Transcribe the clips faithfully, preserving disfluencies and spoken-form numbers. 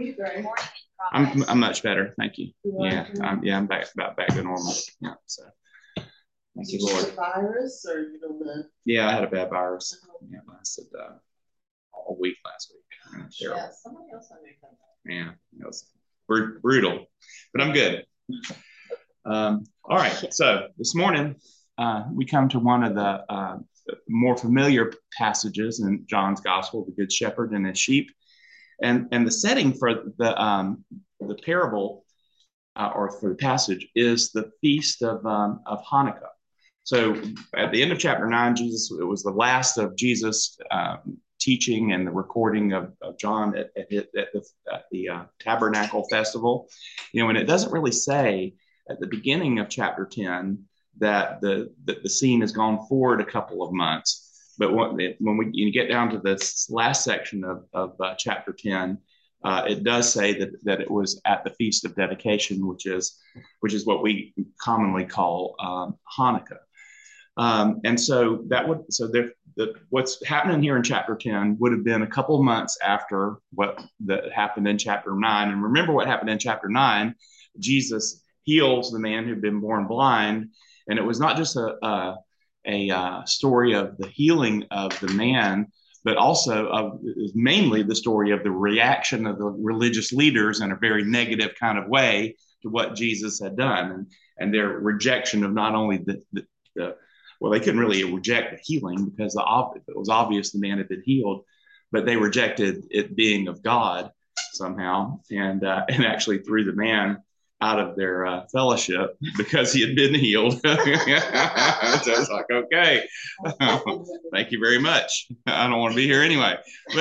you, Gray? I'm I'm much better, thank you. Yeah, I'm, yeah, I'm back about back to normal. Yeah, so thank you, Lord. A virus, or you don't know? Yeah, I had a bad virus. Yeah, it lasted uh, all week last week. Yeah, somebody else I knew had that. Yeah, it was br- brutal, but I'm good. Um, all right, so this morning uh, we come to one of the uh, more familiar passages in John's Gospel, the Good Shepherd and his sheep, and and the setting for the um, the parable uh, or for the passage is the feast of um, of Hanukkah. So at the end of chapter nine, Jesus, it was the last of Jesus um, teaching and the recording of, of John at, at, at the, at the uh, Tabernacle Festival. You know, and it doesn't really say at the beginning of chapter ten that the, the, the scene has gone forward a couple of months. But when, when we you get down to this last section of, of uh, chapter ten, uh, it does say that, that it was at the Feast of Dedication, which is which is what we commonly call um, Hanukkah. Um, and so that would so there, the, what's happening here in chapter ten would have been a couple of months after what that happened in chapter nine. And remember what happened in chapter nine. Jesus heals the man who'd been born blind, and it was not just a a, a uh, story of the healing of the man, but also of mainly the story of the reaction of the religious leaders in a very negative kind of way to what Jesus had done, and and their rejection of not only the, the, the well, they couldn't really reject the healing because the it was obvious the man had been healed, but they rejected it being of God somehow, and uh, and actually threw the man out of their uh, fellowship because he had been healed. So it's like, okay, thank you very much. I don't want to be here anyway.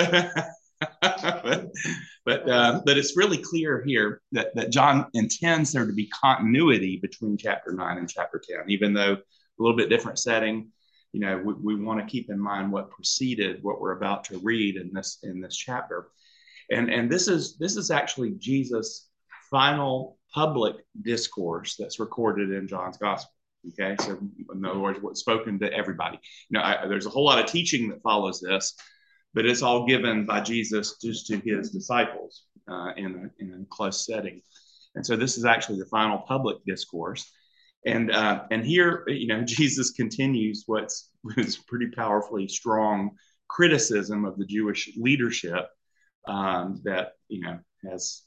but but, uh, but it's really clear here that, that John intends there to be continuity between chapter nine and chapter ten, even though a little bit different setting. You know, we, we want to keep in mind what preceded what we're about to read in this in this chapter, and and this is this is actually Jesus' final public discourse that's recorded in John's Gospel. Okay, so in other words, what's spoken to everybody. You know, I, there's a whole lot of teaching that follows this, but it's all given by Jesus just to his disciples uh, in a, in a close setting, and so this is actually the final public discourse. And uh, and here, you know, Jesus continues what's was pretty powerfully strong criticism of the Jewish leadership um, that you know has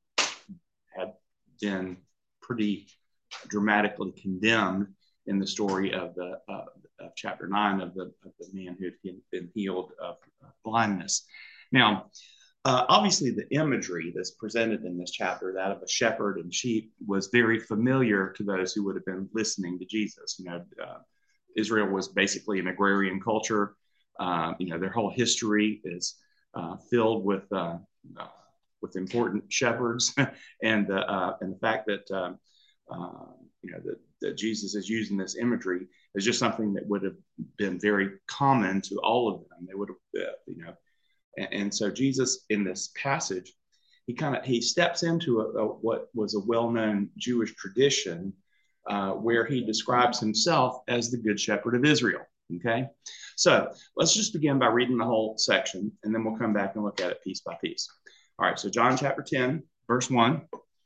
had been pretty dramatically condemned in the story of the uh, of chapter nine of the of the man who had been healed of blindness. Now, Uh, obviously, the imagery that's presented in this chapter, that of a shepherd and sheep, was very familiar to those who would have been listening to Jesus. You know, uh, Israel was basically an agrarian culture. Uh, you know, their whole history is uh, filled with uh, uh, with important shepherds, and uh, and the fact that uh, uh, you know that, that Jesus is using this imagery is just something that would have been very common to all of them. They would have, uh, you know. And so Jesus, in this passage, he kind of he steps into a, a, what was a well-known Jewish tradition, uh, where he describes himself as the Good Shepherd of Israel. Okay, so let's just begin by reading the whole section, and then we'll come back and look at it piece by piece. All right, so John chapter ten, verse one.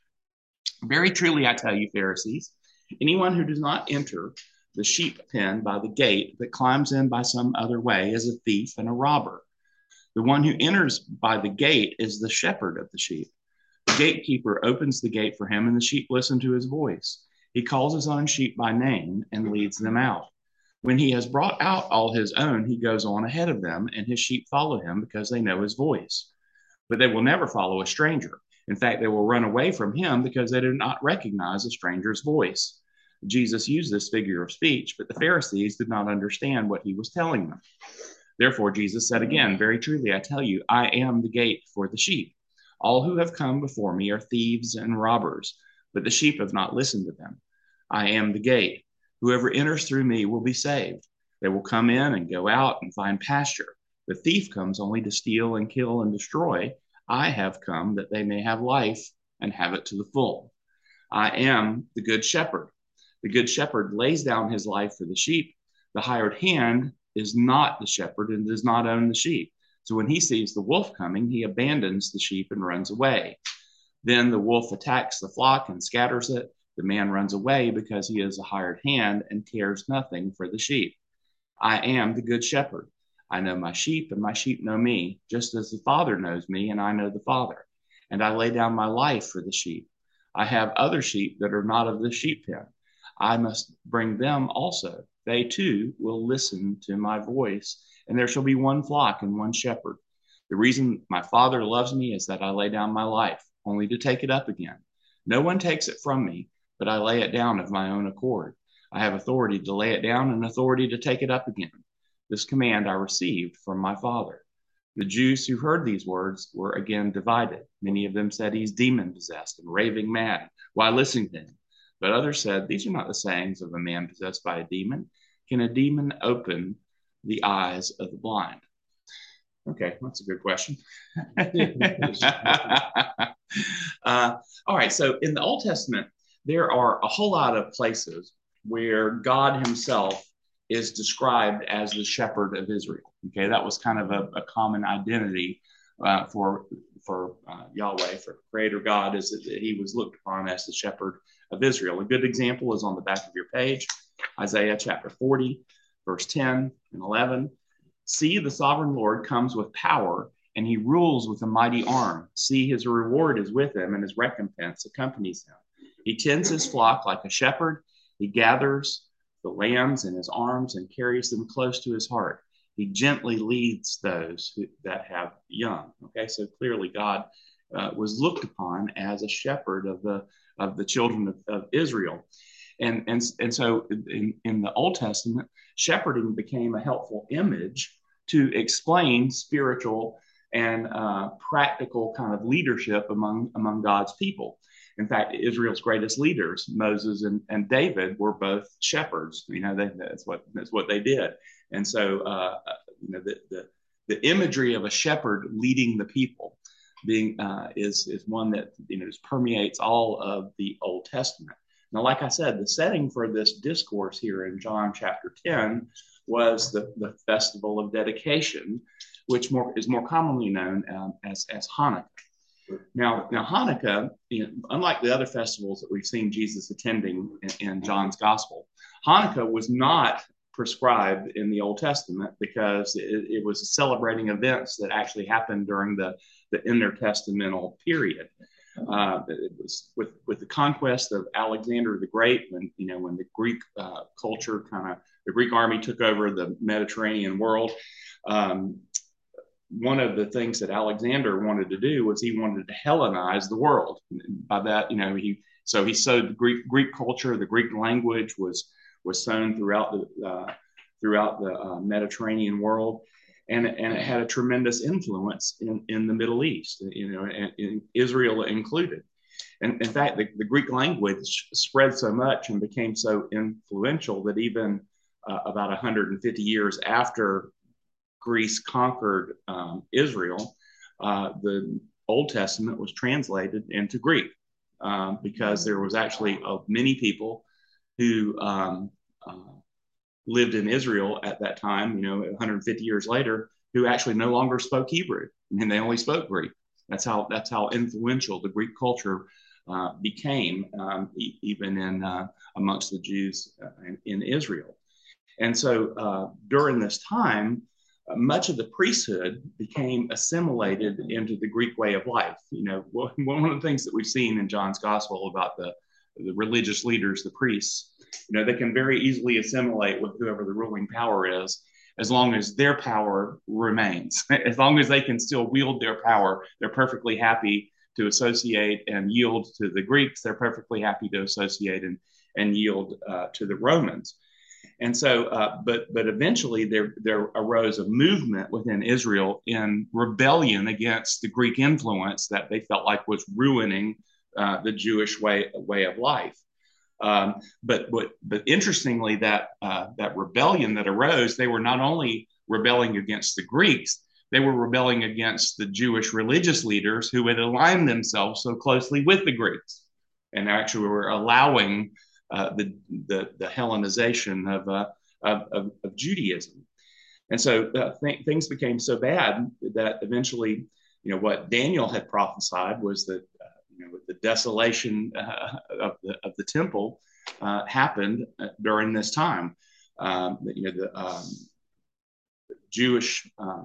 Very truly I tell you, Pharisees, anyone who does not enter the sheep pen by the gate, but climbs in by some other way, is a thief and a robber. The one who enters by the gate is the shepherd of the sheep. The gatekeeper opens the gate for him, and the sheep listen to his voice. He calls his own sheep by name and leads them out. When he has brought out all his own, he goes on ahead of them, and his sheep follow him because they know his voice. But they will never follow a stranger. In fact, they will run away from him because they do not recognize a stranger's voice. Jesus used this figure of speech, but the Pharisees did not understand what he was telling them. Therefore, Jesus said again, very truly, I tell you, I am the gate for the sheep. All who have come before me are thieves and robbers, but the sheep have not listened to them. I am the gate. Whoever enters through me will be saved. They will come in and go out and find pasture. The thief comes only to steal and kill and destroy. I have come that they may have life and have it to the full. I am the good shepherd. The good shepherd lays down his life for the sheep. The hired hand is not the shepherd and does not own the sheep. So when he sees the wolf coming, he abandons the sheep and runs away. Then the wolf attacks the flock and scatters it. The man runs away because he is a hired hand and cares nothing for the sheep. I am the good shepherd. I know my sheep, and my sheep know me, just as the Father knows me, and I know the Father. And I lay down my life for the sheep. I have other sheep that are not of the sheep pen. I must bring them also. They too will listen to my voice, and there shall be one flock and one shepherd. The reason my Father loves me is that I lay down my life, only to take it up again. No one takes it from me, but I lay it down of my own accord. I have authority to lay it down and authority to take it up again. This command I received from my Father. The Jews who heard these words were again divided. Many of them said, he's demon-possessed and raving mad, while listening to him. But others said, these are not the sayings of a man possessed by a demon. Can a demon open the eyes of the blind? Okay, that's a good question. uh, all right, so in the Old Testament, there are a whole lot of places where God himself is described as the shepherd of Israel. Okay, that was kind of a, a common identity uh, for for uh, Yahweh, for Creator God, is that he was looked upon as the shepherd of Israel. A good example is on the back of your page, Isaiah chapter forty, verse ten and eleven. See, the sovereign Lord comes with power, and he rules with a mighty arm. See, his reward is with him, and his recompense accompanies him. He tends his flock like a shepherd. He gathers the lambs in his arms and carries them close to his heart. He gently leads those who, that have young. Okay, so clearly God uh, was looked upon as a shepherd of the of the children of, of Israel. And, and, and so in, in the Old Testament, shepherding became a helpful image to explain spiritual and uh, practical kind of leadership among, among God's people. In fact, Israel's greatest leaders, Moses and, and David, were both shepherds. You know, they, that's what that's what they did. And so, uh, you know, the, the the imagery of a shepherd leading the people being uh, is is one that you know permeates all of the Old Testament. Now, like I said, the setting for this discourse here in John chapter ten was the, the festival of dedication, which more is more commonly known um, as as Hanukkah. Now, now Hanukkah, you know, unlike the other festivals that we've seen Jesus attending in, in John's Gospel, Hanukkah was not prescribed in the Old Testament because it, it was celebrating events that actually happened during the, the intertestamental period. Uh, it was with with the conquest of Alexander the Great, when you know when the Greek uh, culture kind of the Greek army took over the Mediterranean world. Um, one of the things that Alexander wanted to do was he wanted to Hellenize the world. By that, you know, he so he sowed the Greek Greek culture, the Greek language was was sown throughout the uh, throughout the uh, Mediterranean world. And, and it had a tremendous influence in, in the Middle East, you know, and, in Israel included. And in fact, the, the Greek language spread so much and became so influential that even uh, about one hundred fifty years after Greece conquered um, Israel, uh, the Old Testament was translated into Greek um, because there was actually uh, many people who um, uh, lived in Israel at that time, you know, one hundred fifty years later, who actually no longer spoke Hebrew, and they only spoke Greek. That's how that's how influential the Greek culture uh, became, um, e- even in uh, amongst the Jews uh, in, in Israel. And so uh, during this time, uh, much of the priesthood became assimilated into the Greek way of life. You know, one of the things that we've seen in John's Gospel about the the religious leaders, the priests, you know, they can very easily assimilate with whoever the ruling power is, as long as their power remains. As long as they can still wield their power, they're perfectly happy to associate and yield to the Greeks. They're perfectly happy to associate and, and yield uh, to the Romans. And so, uh, but but eventually there there arose a movement within Israel in rebellion against the Greek influence that they felt like was ruining uh, the Jewish way way of life. Um, but but but interestingly, that uh, that rebellion that arose, they were not only rebelling against the Greeks, they were rebelling against the Jewish religious leaders who had aligned themselves so closely with the Greeks, and actually were allowing uh, the, the the Hellenization of, uh, of, of of Judaism. And so uh, th- things became so bad that eventually, you know, what Daniel had prophesied was that, uh, you know, the desolation uh, of the of the temple uh, happened during this time. Um, you know, the um, Jewish uh,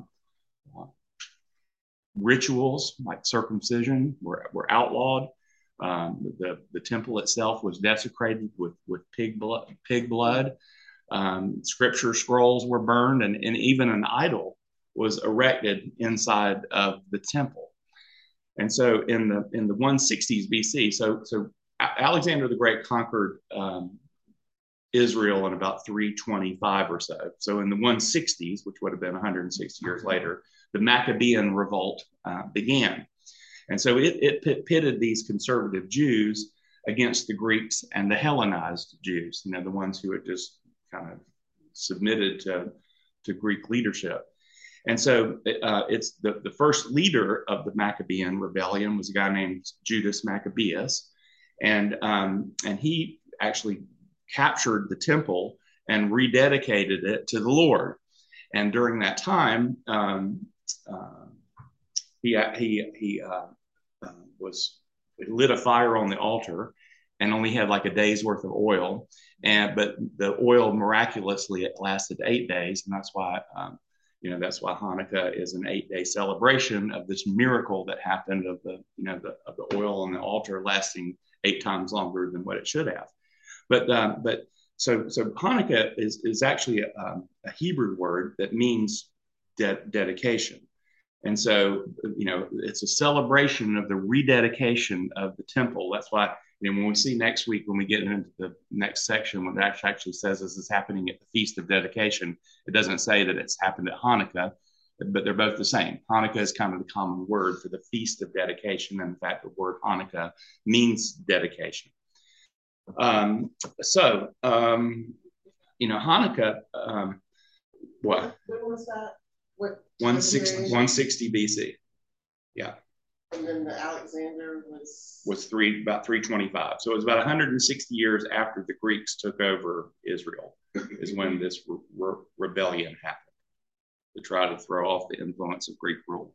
rituals like circumcision were, were outlawed. Um, the the temple itself was desecrated with with pig blood. Pig blood. Um, scripture scrolls were burned, and, and even an idol was erected inside of the temple. And so, in the in the one sixties B C, so so Alexander the Great conquered um, Israel in about three twenty-five or so. So in the one sixties, which would have been one hundred sixty years later, the Maccabean revolt uh, began. And so it, it pitted these conservative Jews against the Greeks and the Hellenized Jews, you know, the ones who had just kind of submitted to, to Greek leadership. And so uh, it's the, the first leader of the Maccabean rebellion was a guy named Judas Maccabeus. And, um, and he actually captured the temple and rededicated it to the Lord. And during that time, um, uh, he he he uh, uh, was lit a fire on the altar, and only had like a day's worth of oil. And but the oil miraculously it lasted eight days, and that's why um, you know that's why Hanukkah is an eight-day celebration of this miracle that happened of the you know the of the oil on the altar lasting eight times longer than what it should have. But um, but so so Hanukkah is is actually a, um, a Hebrew word that means de- dedication, and so you know it's a celebration of the rededication of the temple. That's why you know when we see next week when we get into the next section, when it actually actually says this is happening at the Feast of Dedication, it doesn't say that it's happened at Hanukkah, but they're both the same. Hanukkah is kind of the common word for the Feast of Dedication, and in fact, the word Hanukkah means dedication. Um, so, um, you know, Hanukkah, um, what? What was that? What? one sixty, one sixty B C. Yeah. And then the Alexander was? Was three, about three twenty-five. So it was about one hundred sixty years after the Greeks took over Israel is when this re- re- rebellion happened to try to throw off the influence of Greek rule.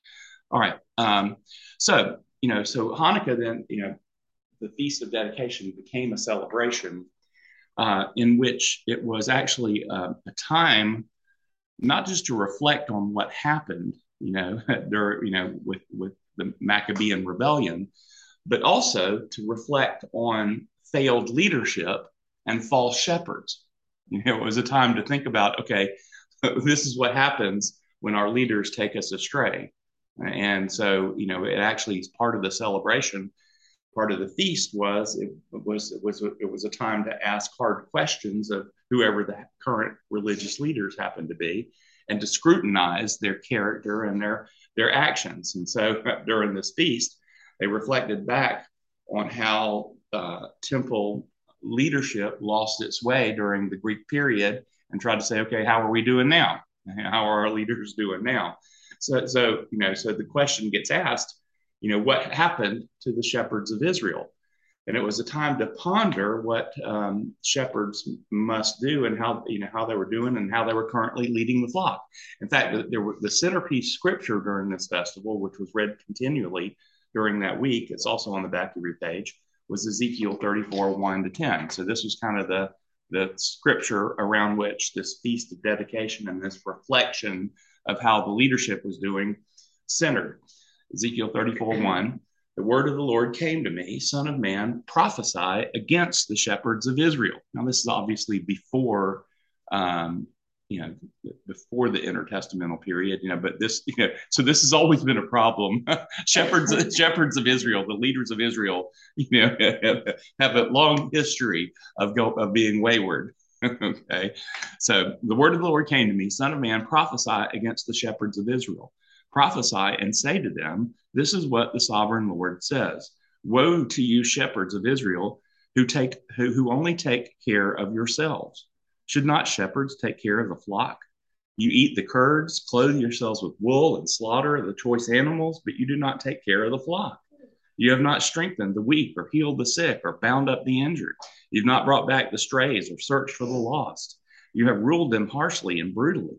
All right. Um, so, you know, so Hanukkah then, you know, the Feast of Dedication became a celebration uh, in which it was actually uh, a time not just to reflect on what happened, you know, there, you know, with with the Maccabean rebellion, but also to reflect on failed leadership and false shepherds. You know, it was a time to think about, okay, this is what happens when our leaders take us astray, and so you know, it actually is part of the celebration. Part of the feast was it was it was it was a time to ask hard questions of whoever the current religious leaders happened to be, and to scrutinize their character and their their actions. And so during this feast, they reflected back on how uh, temple leadership lost its way during the Greek period, and tried to say, okay, how are we doing now? How are our leaders doing now? So so you know, so the question gets asked, you know, what happened to the shepherds of Israel? And it was a time to ponder what um, shepherds must do and how, you know, how they were doing and how they were currently leading the flock. In fact, there were the centerpiece scripture during this festival, which was read continually during that week. It's also on the back of your page, was Ezekiel thirty-four, one to ten. So this was kind of the, the scripture around which this feast of dedication and this reflection of how the leadership was doing centered. Ezekiel thirty-four, one, the word of the Lord came to me, son of man, prophesy against the shepherds of Israel. Now, this is obviously before, um, you know, before the intertestamental period, you know, but this, you know, so this has always been a problem. shepherds, shepherds of Israel, the leaders of Israel, you know, have a long history of go, of being wayward. Okay. So the word of the Lord came to me, son of man, prophesy against the shepherds of Israel. Prophesy and say to them, this is what the sovereign Lord says. Woe to you, shepherds of Israel, who take who, who only take care of yourselves. Should not shepherds take care of the flock? You eat the curds, clothe yourselves with wool, and slaughter the choice animals, but you do not take care of the flock. You have not strengthened the weak, or healed the sick, or bound up the injured. You've not brought back the strays, or searched for the lost. You have ruled them harshly and brutally.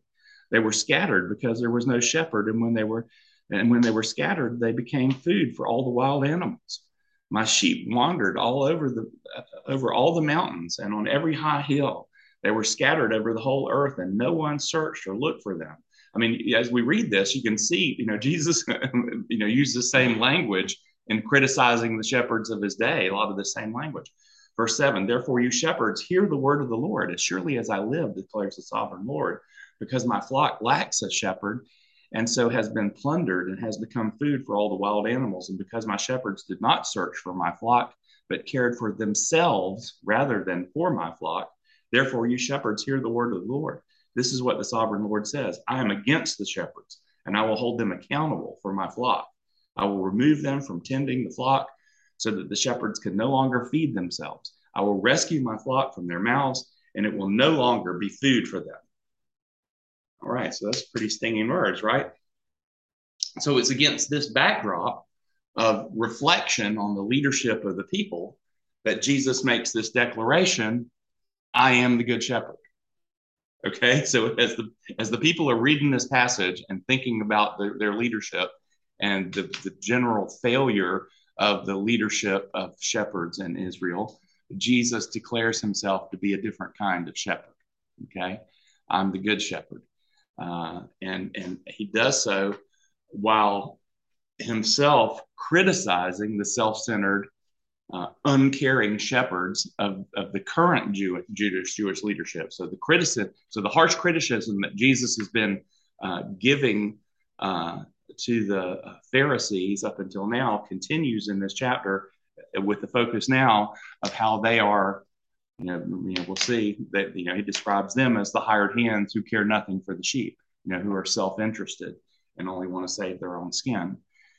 They were scattered because there was no shepherd, and when they were and when they were scattered, they became food for all the wild animals. My sheep wandered all over the uh, over all the mountains and on every high hill. They were scattered over the whole earth, and no one searched or looked for them. I mean, as we read this, you can see, you know, Jesus, you know, used the same language in criticizing the shepherds of his day, a lot of the same language. Verse seven, therefore, you shepherds, hear the word of the Lord. As surely as I live, declares the sovereign Lord, because my flock lacks a shepherd, and so has been plundered and has become food for all the wild animals. And because my shepherds did not search for my flock, but cared for themselves rather than for my flock, therefore, you shepherds, hear the word of the Lord. This is what the sovereign Lord says. I am against the shepherds, and I will hold them accountable for my flock. I will remove them from tending the flock so that the shepherds can no longer feed themselves. I will rescue my flock from their mouths, and it will no longer be food for them. All right, so that's pretty stinging words, right? So it's against this backdrop of reflection on the leadership of the people that Jesus makes this declaration, I am the good shepherd. Okay, so as the as the people are reading this passage and thinking about their, their leadership and the, the general failure of the leadership of shepherds in Israel, Jesus declares himself to be a different kind of shepherd. Okay, I'm the good shepherd. Uh, and, and he does so while himself criticizing the self-centered, uh, uncaring shepherds of, of the current Jew, Jewish, Jewish leadership. So the criticism, so the harsh criticism that Jesus has been uh, giving uh, to the Pharisees up until now continues in this chapter, with the focus now of how they are. You know, you know, we'll see that, you know, he describes them as the hired hands who care nothing for the sheep, you know, who are self-interested and only want to save their own skin.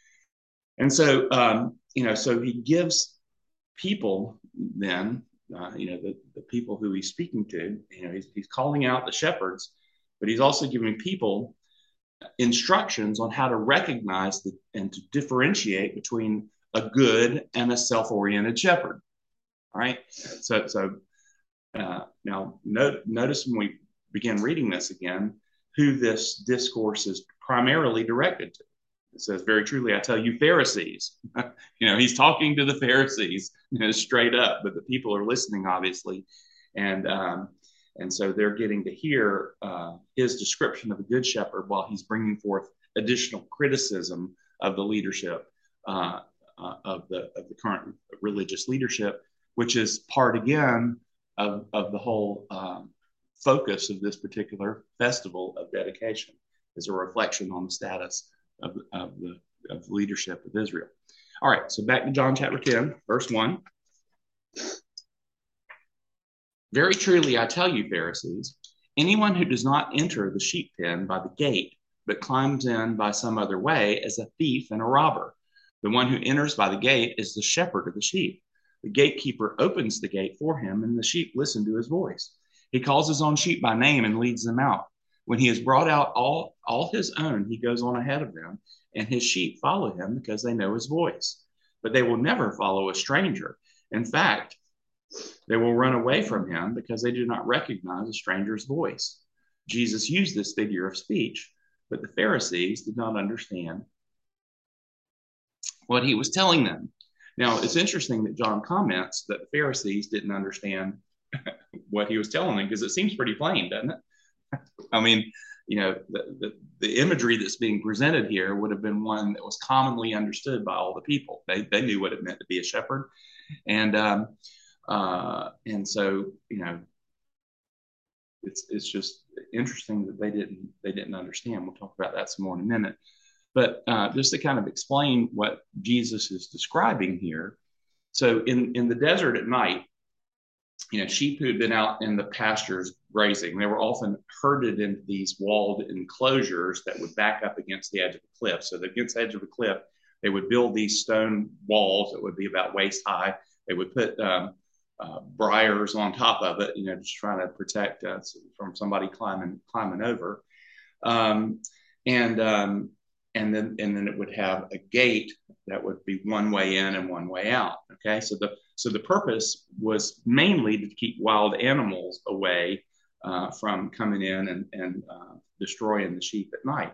And so, um, you know, so he gives people then, uh, you know, the, the people who he's speaking to, you know, he's, he's calling out the shepherds, but he's also giving people instructions on how to recognize the, and to differentiate between a good and a self-oriented shepherd. All right. So, so uh, now note, notice when we begin reading this again, who this discourse is primarily directed to. It says, very truly, I tell you, Pharisees. You know, he's talking to the Pharisees, you know, straight up, but the people are listening, obviously. And, um, and so they're getting to hear uh, his description of a good shepherd while he's bringing forth additional criticism of the leadership uh, uh, of the of the current religious leadership, which is part again of, of the whole um, focus of this particular festival of dedication, is a reflection on the status of, of the of the leadership of Israel. All right, so back to John chapter ten, verse one. Very truly, I tell you, Pharisees, anyone who does not enter the sheep pen by the gate, but climbs in by some other way, is a thief and a robber. The one who enters by the gate is the shepherd of the sheep. The gatekeeper opens the gate for him, and the sheep listen to his voice. He calls his own sheep by name and leads them out. When he has brought out all, all his own, he goes on ahead of them, and his sheep follow him because they know his voice. But they will never follow a stranger. In fact, they will run away from him because they do not recognize a stranger's voice. Jesus used this figure of speech, but the Pharisees did not understand what he was telling them. Now, it's interesting that John comments that the Pharisees didn't understand what he was telling them, because it seems pretty plain, doesn't it? I mean, you know, the, the, the imagery that's being presented here would have been one that was commonly understood by all the people. They, they knew what it meant to be a shepherd. And, um, uh, and so, you know, it's, it's just interesting that they didn't, they didn't understand. We'll talk about that some more in a minute. But uh, just to kind of explain what Jesus is describing here. So in, in the desert at night, you know, sheep who had been out in the pastures grazing, they were often herded into these walled enclosures that would back up against the edge of the cliff. So against the edge of the cliff, they would build these stone walls that would be about waist high. They would put um, uh, briars on top of it, you know, just trying to protect us from somebody climbing climbing over. Um, and um, and then and then it would have a gate that would be one way in and one way out. Okay, so the so the purpose was mainly to keep wild animals away uh, from coming in and, and uh, destroying the sheep at night.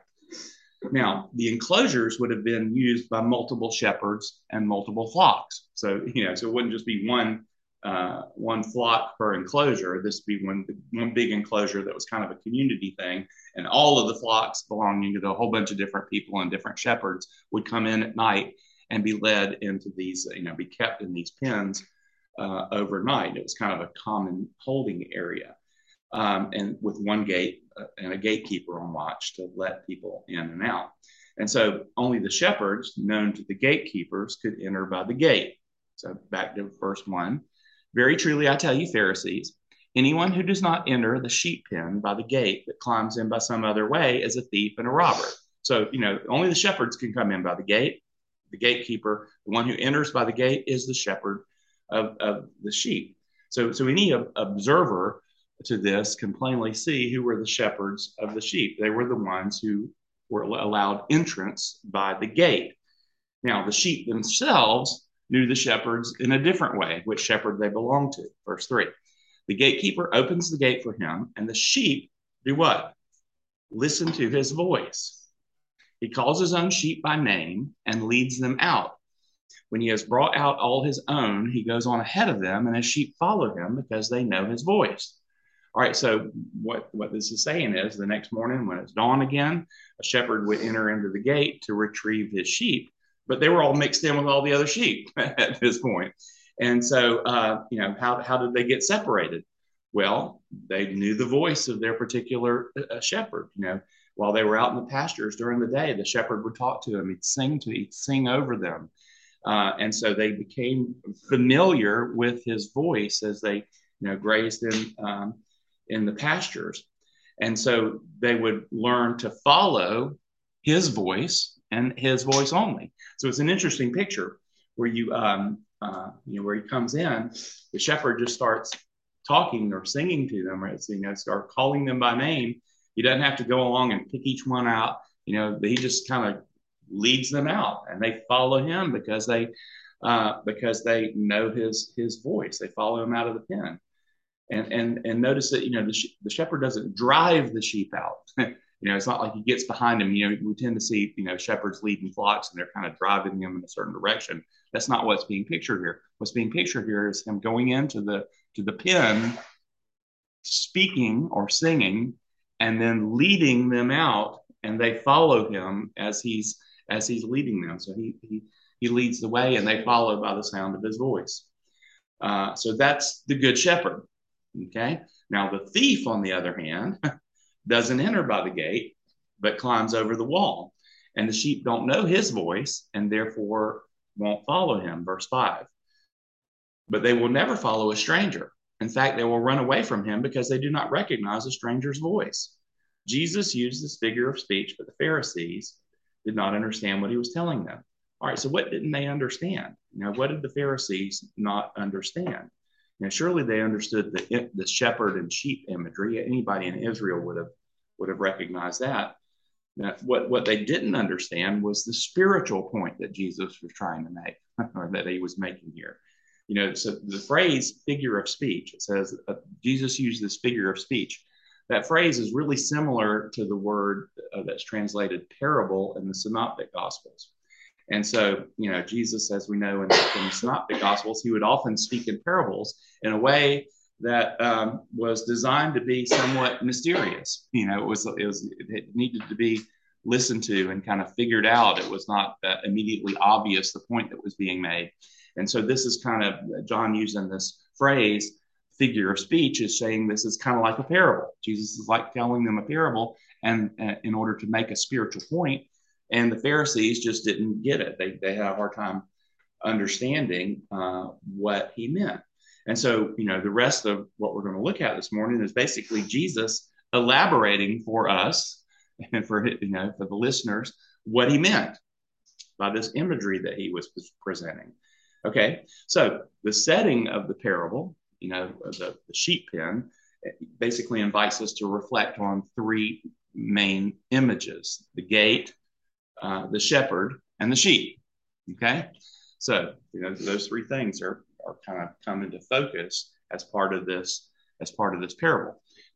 Now, the enclosures would have been used by multiple shepherds and multiple flocks. So, you know, so it wouldn't just be one uh, one flock per enclosure. This would be one, one big enclosure that was kind of a community thing. And all of the flocks belonging to a whole bunch of different people and different shepherds would come in at night and be led into these, you know, be kept in these pens uh, overnight. It was kind of a common holding area. Um, and with one gate uh, and a gatekeeper on watch to let people in and out. And so only the shepherds known to the gatekeepers could enter by the gate. So back to verse one. Very truly, I tell you, Pharisees, anyone who does not enter the sheep pen by the gate but climbs in by some other way is a thief and a robber. So, you know, only the shepherds can come in by the gate. The gatekeeper, the one who enters by the gate, is the shepherd of, of the sheep. So, so any observer to this can plainly see who were the shepherds of the sheep. They were the ones who were allowed entrance by the gate. Now, the sheep themselves knew the shepherds in a different way, which shepherd they belonged to. Verse three, the gatekeeper opens the gate for him, and the sheep do what? Listen to his voice. He calls his own sheep by name and leads them out. When he has brought out all his own, he goes on ahead of them, and his sheep follow him because they know his voice. All right, so what, what this is saying is the next morning when it's dawn again, a shepherd would enter into the gate to retrieve his sheep, but they were all mixed in with all the other sheep at this point. And so, uh, you know, how, how did they get separated? Well, they knew the voice of their particular uh, shepherd. You know, while they were out in the pastures during the day, the shepherd would talk to them. He'd sing to, he'd sing over them. Uh, and so they became familiar with his voice as they, you know, grazed in, um, in the pastures. And so they would learn to follow his voice and his voice only. So it's an interesting picture where you, um, uh, you know, where he comes in, the shepherd just starts talking or singing to them, or, you know, start calling them by name. He doesn't have to go along and pick each one out. You know, he just kind of leads them out, and they follow him because they, uh, because they know his his voice. They follow him out of the pen. And, and and notice that, you know, the, sh- the shepherd doesn't drive the sheep out. You know, it's not like he gets behind them. You know, we tend to see, you know, shepherds leading flocks and they're kind of driving them in a certain direction. That's not what's being pictured here. What's being pictured here is him going into the to the pen, speaking or singing, and then leading them out, and they follow him as he's as he's leading them. So he he he leads the way, and they follow by the sound of his voice. Uh, so that's the good shepherd. Okay. Now the thief, on the other hand, doesn't enter by the gate, but climbs over the wall. And the sheep don't know his voice and therefore won't follow him. Verse five. But they will never follow a stranger. In fact, they will run away from him because they do not recognize a stranger's voice. Jesus used this figure of speech, but the Pharisees did not understand what he was telling them. All right, so what didn't they understand? You know, what did the Pharisees not understand? Now, surely they understood the, the shepherd and sheep imagery. Anybody in Israel would have would have recognized that. Now, what, what they didn't understand was the spiritual point that Jesus was trying to make, or that he was making here. You know, so the phrase figure of speech, it says uh, Jesus used this figure of speech. That phrase is really similar to the word uh, that's translated parable in the Synoptic Gospels. And so, you know, Jesus, as we know in, in the Synoptic Gospels, he would often speak in parables in a way that um, was designed to be somewhat mysterious. You know, it was, it was, it needed to be listened to and kind of figured out. It was not uh, immediately obvious the point that was being made. And so this is kind of John using this phrase, figure of speech, is saying this is kind of like a parable. Jesus is like telling them a parable, and uh, in order to make a spiritual point. And the Pharisees just didn't get it. They, they had a hard time understanding uh, what he meant. And so, you know, the rest of what we're going to look at this morning is basically Jesus elaborating for us and for, you know, for the listeners what he meant by this imagery that he was presenting. Okay, so the setting of the parable, you know, the, the sheep pen, basically invites us to reflect on three main images: the gate, uh, the shepherd, and the sheep. Okay, so you know those three things are are kind of come into focus as part of this as part of this parable.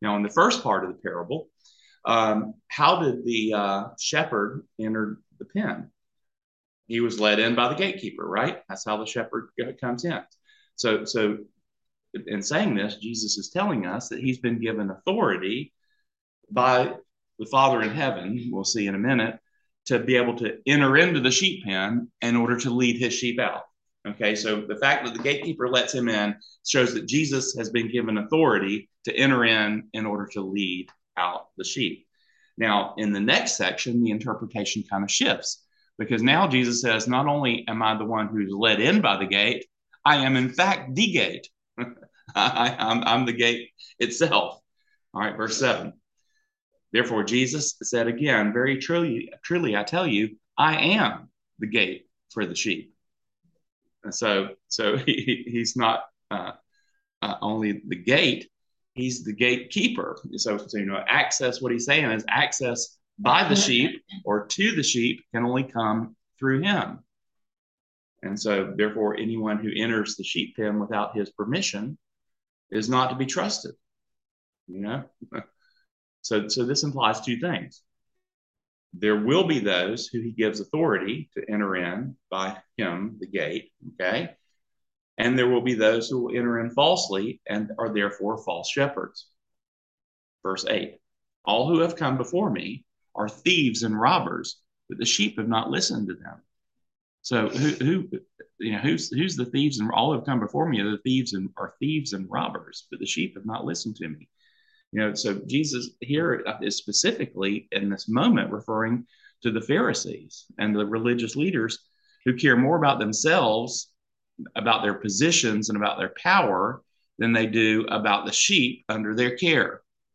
Now, in the first part of the parable, um, how did the uh, shepherd enter the pen? He was led in by the gatekeeper, right? That's how the shepherd comes in. So, so in saying this, Jesus is telling us that he's been given authority by the Father in heaven, we'll see in a minute, to be able to enter into the sheep pen in order to lead his sheep out. Okay, so the fact that the gatekeeper lets him in shows that Jesus has been given authority to enter in in order to lead out the sheep. Now, in the next section, the interpretation kind of shifts, because now Jesus says, not only am I the one who's led in by the gate, I am in fact the gate. I, I'm, I'm the gate itself. All right, verse seven. Therefore, Jesus said again, very truly, truly, I tell you, I am the gate for the sheep. And so, so he, he's not uh, uh, only the gate, he's the gatekeeper. So, so, you know, access, what he's saying is access by the sheep or to the sheep can only come through him. And so, therefore, anyone who enters the sheep pen without his permission is not to be trusted. You know? So, so this implies two things. There will be those who he gives authority to enter in by him, the gate, okay? And there will be those who will enter in falsely and are therefore false shepherds. Verse eight, all who have come before me are thieves and robbers, but the sheep have not listened to them. So who, who you know, who's who's the thieves? And all who have come before me are the thieves and are thieves and robbers, but the sheep have not listened to me. You know, so Jesus here is specifically in this moment referring to the Pharisees and the religious leaders who care more about themselves, about their positions and about their power than they do about the sheep under their care.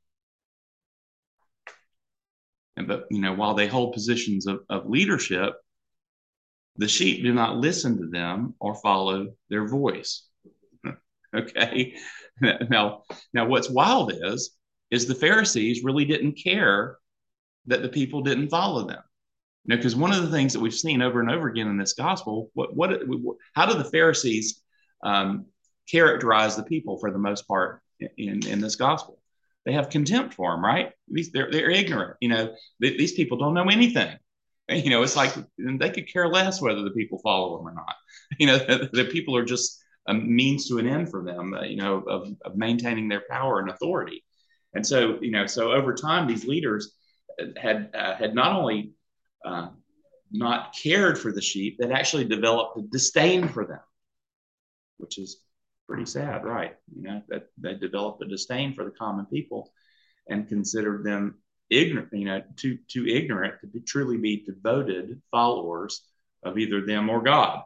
And but, you know, while they hold positions of, of leadership, the sheep do not listen to them or follow their voice. Okay. Now, now what's wild is, is the Pharisees really didn't care that the people didn't follow them. You know, because one of the things that we've seen over and over again in this gospel, what, what, how do the Pharisees um, characterize the people for the most part in, in this gospel? They have contempt for them, right? These, they're, they're ignorant. You know, these people don't know anything. You know, it's like they could care less whether the people follow them or not. You know, the, the people are just a means to an end for them, uh, you know, of, of maintaining their power and authority. And so, you know, so over time, these leaders had uh, had not only uh, not cared for the sheep, they'd actually developed a disdain for them, which is pretty sad, right? You know, that they developed a disdain for the common people and considered them ignorant, you know, too too ignorant to be, truly be devoted followers of either them or God.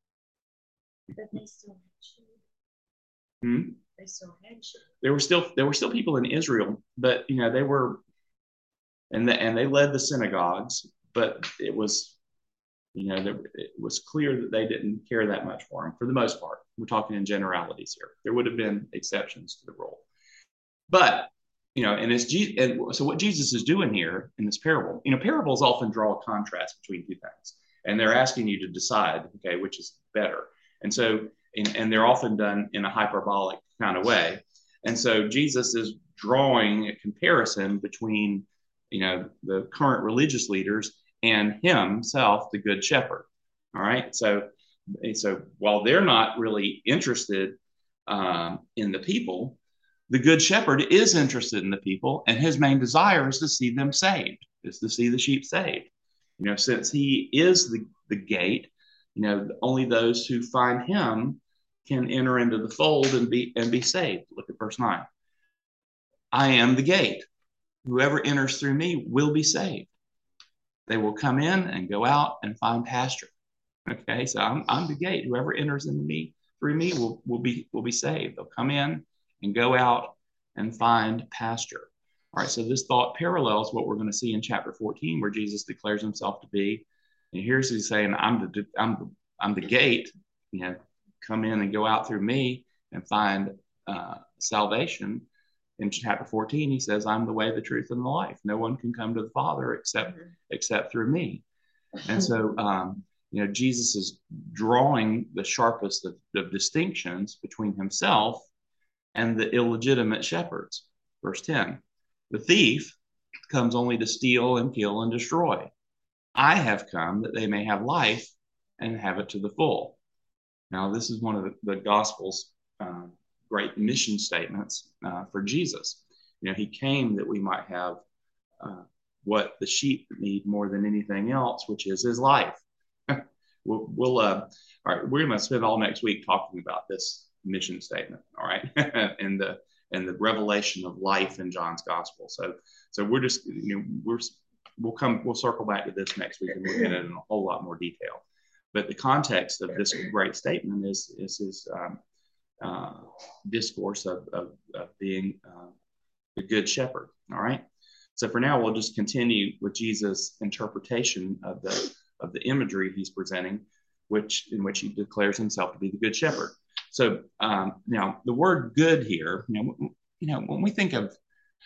But they still had sheep. Hmm? They still had sheep. There were still there were still people in Israel, but you know they were, and the, and they led the synagogues, but it was, you know, there, it was clear that they didn't care that much for them for the most part. We're talking in generalities here. There would have been exceptions to the rule, but you know, and it's and so what Jesus is doing here in this parable. You know, parables often draw a contrast between two things, and they're asking you to decide, okay, which is better. And so, and, and they're often done in a hyperbolic kind of way. And so Jesus is drawing a comparison between, you know, the current religious leaders and himself, the good shepherd. All right. So, so while they're not really interested um, in the people, the good shepherd is interested in the people, and his main desire is to see them saved, is to see the sheep saved. You know, since he is the, the gate, you know, only those who find him can enter into the fold and be and be saved. Look at verse nine. I am the gate. Whoever enters through me will be saved. They will come in and go out and find pasture. Okay, so I'm, I'm the gate. Whoever enters into me through me will, will be will be saved. They'll come in and go out and find pasture. All right, so this thought parallels what we're going to see in chapter fourteen, where Jesus declares himself to be. And here's he's saying, I'm the I'm the I'm the gate. You know, come in and go out through me and find uh, salvation. In chapter fourteen, he says, I'm the way, the truth, and the life. No one can come to the Father except mm-hmm. except through me. And so, um, you know, Jesus is drawing the sharpest of, of distinctions between himself and the illegitimate shepherds. Verse ten, the thief comes only to steal and kill and destroy. I have come that they may have life and have it to the full. Now, this is one of the, the gospel's uh, great mission statements uh, for Jesus. You know, he came that we might have uh, what the sheep need more than anything else, which is his life. we'll, we'll uh, all right, we're going to spend all next week talking about this mission statement, all right, and the and the revelation of life in John's gospel. So, so we're just, you know, we're we'll come, we'll circle back to this next week and we'll get it in a whole lot more detail. But the context of this great statement is is his um, uh, discourse of, of, of being uh, the good shepherd. All right. So for now, we'll just continue with Jesus' interpretation of the of the imagery he's presenting, which in which he declares himself to be the good shepherd. So um, now the word "good" here, you know, you know, when we think of,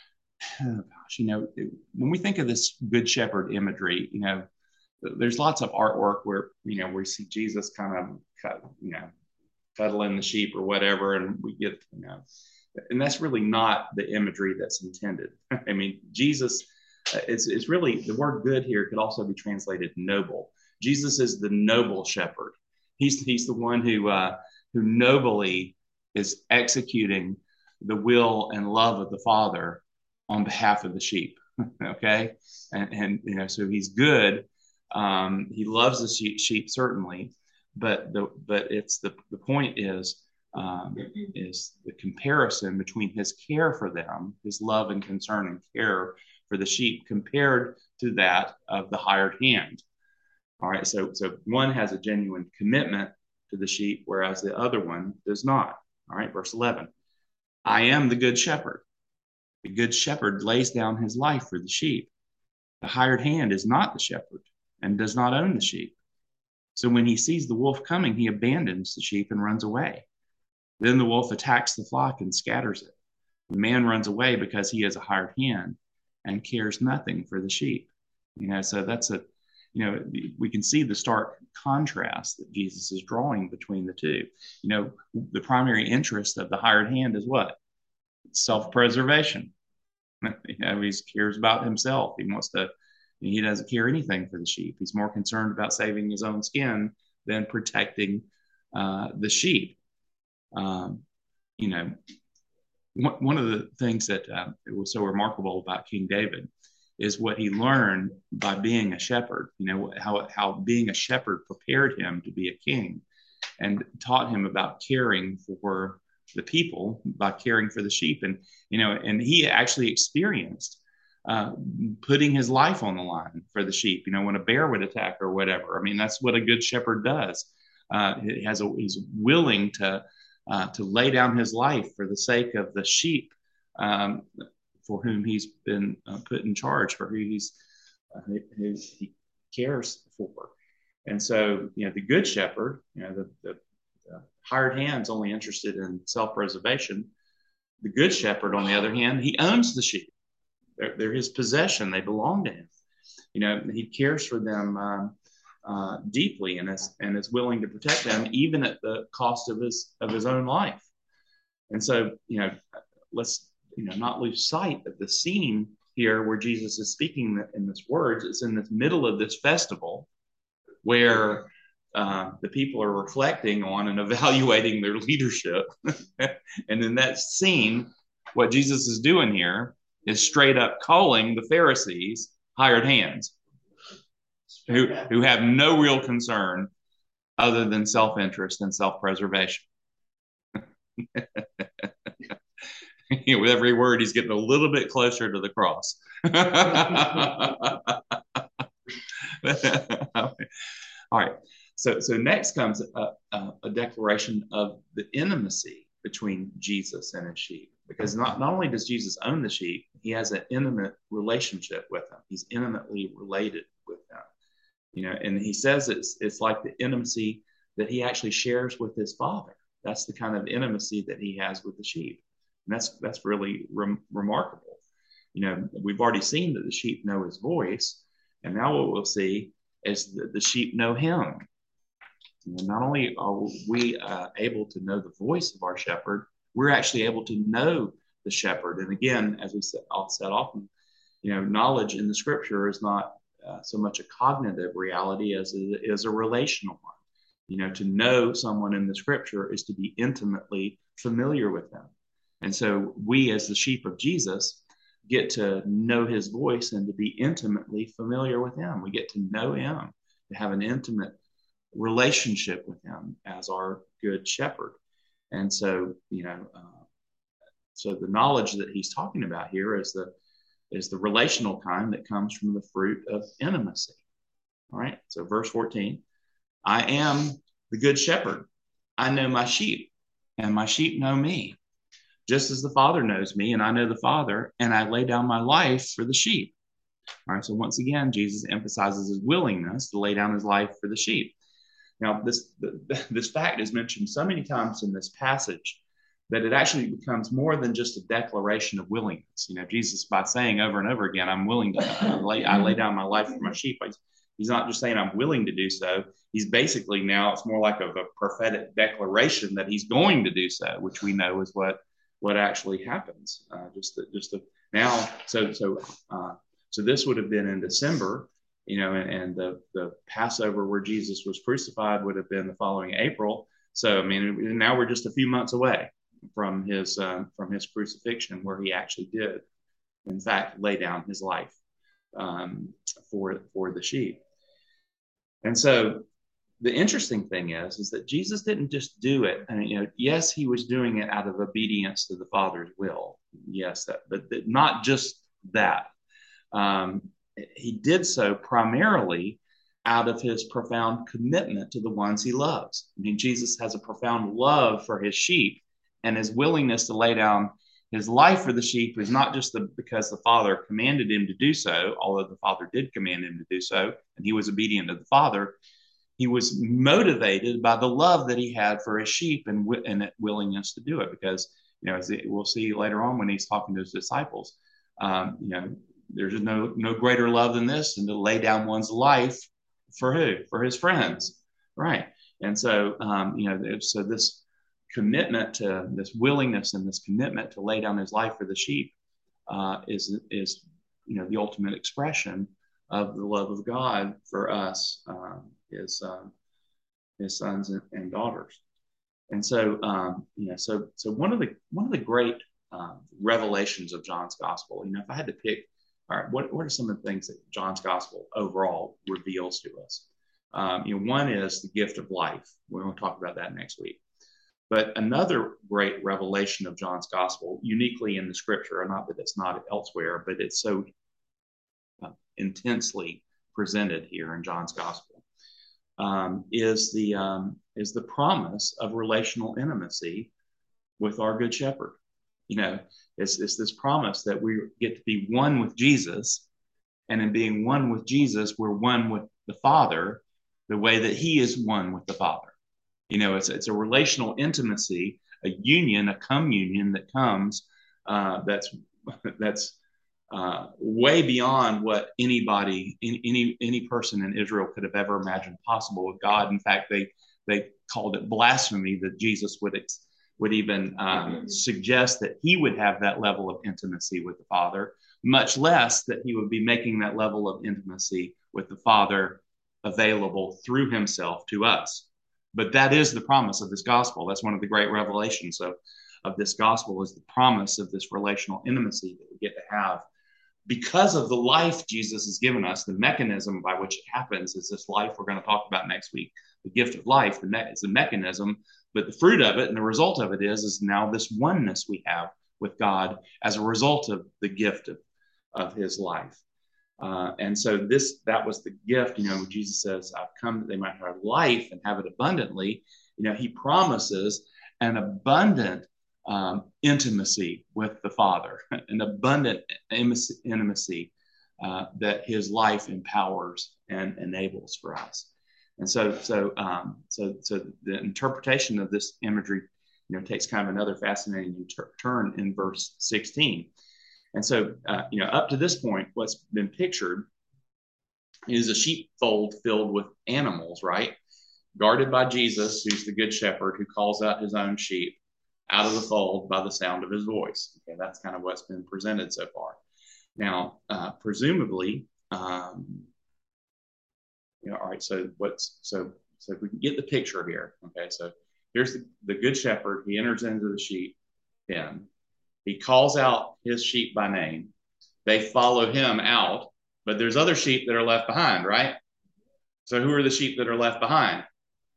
oh gosh, you know, when we think of this good shepherd imagery, you know, there's lots of artwork where, you know, we see Jesus kind of, cut, you know, cuddling the sheep or whatever, and we get, you know, and that's really not the imagery that's intended. I mean, Jesus, it's, it's really, the word good here could also be translated noble. Jesus is the noble shepherd. He's, he's the one who, uh, who nobly is executing the will and love of the Father on behalf of the sheep. Okay. And, and, you know, so he's good. Um, he loves the sheep, sheep certainly, but the, but it's the, the point is, um, is the comparison between his care for them, his love and concern and care for the sheep compared to that of the hired hand. All right. So, so one has a genuine commitment to the sheep, whereas the other one does not. All right. Verse eleven, I am the good shepherd. The good shepherd lays down his life for the sheep. The hired hand is not the shepherd and does not own the sheep. So when he sees the wolf coming, he abandons the sheep and runs away. Then the wolf attacks the flock and scatters it. The man runs away because he is a hired hand and cares nothing for the sheep. You know, so that's a, you know, we can see the stark contrast that Jesus is drawing between the two. You know, the primary interest of the hired hand is what? Self-preservation. You know, he cares about himself. He wants to, he doesn't care anything for the sheep. He's more concerned about saving his own skin than protecting uh, the sheep. Um, you know, one, one of the things that uh, it was so remarkable about King David is what he learned by being a shepherd. You know, how, how being a shepherd prepared him to be a king and taught him about caring for the people by caring for the sheep. And, you know, and he actually experienced uh, putting his life on the line for the sheep, you know, when a bear would attack or whatever. I mean, that's what a good shepherd does. Uh, he has a, he's willing to, uh, to lay down his life for the sake of the sheep, um, for whom he's been uh, put in charge, for who he's, uh, who he cares for. And so, you know, the good shepherd, you know, the, the, the hired hand's only interested in self-preservation. The good shepherd, on the other hand, he owns the sheep. They're, they're his possession. They belong to him. You know, he cares for them um, uh, deeply and is, and is willing to protect them, even at the cost of his of his own life. And so, you know, let's you know not lose sight of the scene here where Jesus is speaking in this words. It's in the middle of this festival where uh, the people are reflecting on and evaluating their leadership. And in that scene, what Jesus is doing here is straight up calling the Pharisees hired hands who, who have no real concern other than self-interest and self-preservation. You know, with every word, he's getting a little bit closer to the cross. All right. So, so next comes a, a, a declaration of the intimacy between Jesus and his sheep. Because not, not only does Jesus own the sheep, he has an intimate relationship with them. He's intimately related with them. You know, and he says it's it's like the intimacy that he actually shares with his Father. That's the kind of intimacy that he has with the sheep. And that's that's really rem- remarkable. You know, we've already seen that the sheep know his voice, and now what we'll see is that the sheep know him. You know, not only are we uh, able to know the voice of our shepherd, we're actually able to know the shepherd. And again, as we said, said often, you know, knowledge in the scripture is not uh, so much a cognitive reality as it is a relational one. You know, to know someone in the scripture is to be intimately familiar with them. And so we, as the sheep of Jesus, get to know his voice and to be intimately familiar with him. We get to know him, to have an intimate relationship with him as our good shepherd. And so, you know, uh, so the knowledge that he's talking about here is the is the relational kind that comes from the fruit of intimacy. All right. So verse fourteen, I am the good shepherd. I know my sheep, and my sheep know me, just as the Father knows me, and I know the Father, and I lay down my life for the sheep. All right. So once again, Jesus emphasizes his willingness to lay down his life for the sheep. Now, this this fact is mentioned so many times in this passage that it actually becomes more than just a declaration of willingness. You know, Jesus, by saying over and over again, I'm willing to uh, lay, I lay down my life for my sheep. He's not just saying I'm willing to do so. He's basically now, it's more like a, a prophetic declaration that he's going to do so, which we know is what what actually happens. Uh, just to, just to, now, so so uh, so this would have been in December. You know, and, and the, the Passover where Jesus was crucified would have been the following April. So, I mean, now we're just a few months away from his uh, from his crucifixion, where he actually did, in fact, lay down his life um, for for the sheep. And so, the interesting thing is, is that Jesus didn't just do it. And you know, yes, he was doing it out of obedience to the Father's will. Yes, that, but that, not just that. Um, He did so primarily out of his profound commitment to the ones he loves. I mean, Jesus has a profound love for his sheep, and his willingness to lay down his life for the sheep is not just the, because the Father commanded him to do so, although the Father did command him to do so, and he was obedient to the Father. He was motivated by the love that he had for his sheep and, and that willingness to do it. Because, you know, as we'll see later on when he's talking to his disciples, um, you know, there's no no greater love than this, than to lay down one's life for who? For his friends, right? And so, um, you know, so this commitment to this willingness and this commitment to lay down his life for the sheep uh, is is you know the ultimate expression of the love of God for us, uh, his uh, his sons and, and daughters. And so, um, you know, so so one of the one of the great uh, revelations of John's gospel, you know, if I had to pick. All right, what, what are some of the things that John's gospel overall reveals to us? Um, you know, one is the gift of life. We're going to talk about that next week. But another great revelation of John's gospel, uniquely in the scripture, not that it's not elsewhere, but it's so uh, intensely presented here in John's gospel, um, is the um, is the promise of relational intimacy with our good shepherd. You know, it's, it's this promise that we get to be one with Jesus, and in being one with Jesus, we're one with the Father, the way that He is one with the Father. You know, it's it's a relational intimacy, a union, a communion that comes uh, that's that's uh, way beyond what anybody, any any person in Israel could have ever imagined possible with God. In fact, they they called it blasphemy that Jesus would. Ex- would even um, suggest that he would have that level of intimacy with the Father, much less that he would be making that level of intimacy with the Father available through himself to us. But that is the promise of this gospel. That's one of the great revelations of, of this gospel, is the promise of this relational intimacy that we get to have because of the life Jesus has given us. The mechanism by which it happens is this life we're going to talk about next week. The gift of life, the me- is the mechanism, but the fruit of it and the result of it is, is now this oneness we have with God as a result of the gift of, of his life. Uh, and so this, that was the gift, you know, Jesus says, I've come that they might have life and have it abundantly. You know, he promises an abundant um, intimacy with the Father, an abundant intimacy uh, that his life empowers and enables for us. And so, so, um, so, so the interpretation of this imagery, you know, takes kind of another fascinating ter- turn in verse sixteen. And so, uh, you know, up to this point, what's been pictured is a sheepfold filled with animals, right? Guarded by Jesus, who's the good shepherd who calls out his own sheep. out of the fold by the sound of his voice. Okay, that's kind of what's been presented so far. Now, uh, presumably, um, you know, all right. So what's so so if we can get the picture here. Okay, so here's the, the good shepherd. He enters into the sheep pen. He calls out his sheep by name. They follow him out, but there's other sheep that are left behind, right? So who are the sheep that are left behind?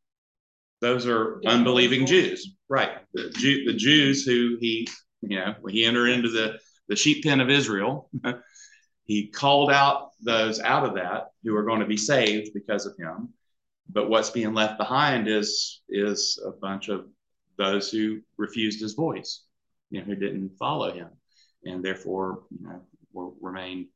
Those are unbelieving Jews, right? The, Jew, the Jews who he, you know, when he entered into the, the sheep pen of Israel, he called out those out of that who are going to be saved because of him. But what's being left behind is is a bunch of those who refused his voice, you know, who didn't follow him, and therefore, you know, will remain